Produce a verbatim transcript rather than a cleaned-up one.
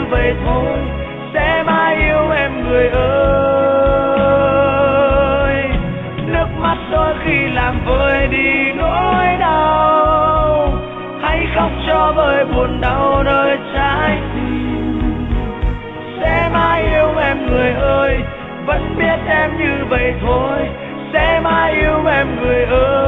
vậy thôi, sẽ mãi yêu em người ơi. Nước mắt đôi khi làm vơi đi nỗi đau, hãy khóc cho vơi buồn đau nơi trái tim. Sẽ mãi yêu em người ơi, vẫn biết em như vậy thôi, sẽ mãi yêu em người ơi.